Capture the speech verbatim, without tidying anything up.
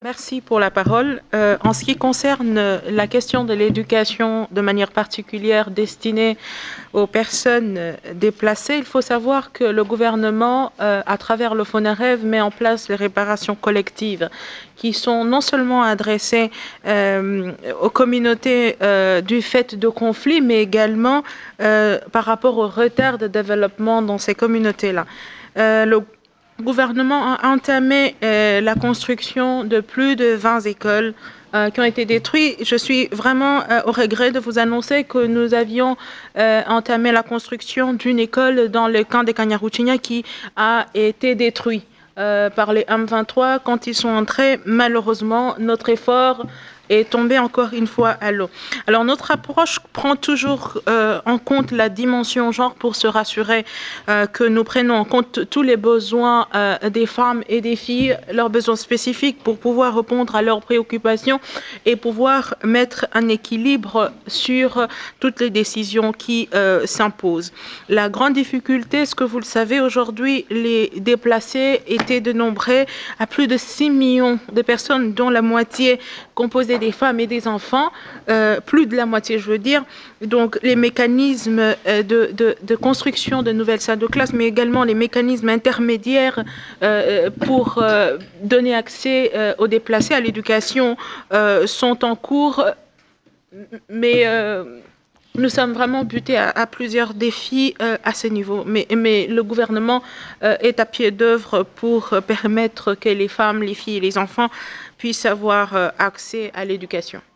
Merci pour la parole. Euh, en ce qui concerne la question de l'éducation de manière particulière destinée aux personnes déplacées, il faut savoir que le gouvernement, euh, à travers le FONAREV, met en place les réparations collectives qui sont non seulement adressées euh, aux communautés euh, du fait de conflits, mais également euh, par rapport au retard de développement dans ces communautés-là. Euh, le le gouvernement a entamé euh, la construction de plus de vingt écoles euh, qui ont été détruites. Je suis vraiment euh, au regret de vous annoncer que nous avions euh, entamé la construction d'une école dans le camp des Kanyaruchinya qui a été détruit euh, par les M vingt-trois quand ils sont entrés. Malheureusement, notre effort est tombé encore une fois à l'eau. Alors notre approche prend toujours euh, en compte la dimension genre pour se rassurer euh, que nous prenons en compte tous les besoins euh, des femmes et des filles, leurs besoins spécifiques pour pouvoir répondre à leurs préoccupations et pouvoir mettre un équilibre sur toutes les décisions qui euh, s'imposent. La grande difficulté, ce que vous le savez, aujourd'hui, les déplacés étaient dénombrés à plus de six millions de personnes, dont la moitié composée des femmes et des enfants, euh, plus de la moitié, je veux dire. Donc, les mécanismes euh, de, de, de construction de nouvelles salles de classe, mais également les mécanismes intermédiaires euh, pour euh, donner accès euh, aux déplacés à l'éducation euh, sont en cours, mais euh, nous sommes vraiment butés à, à plusieurs défis euh, à ce niveau. Mais, mais le gouvernement euh, est à pied d'œuvre pour permettre que les femmes, les filles et les enfants puissent avoir euh, accès à l'éducation.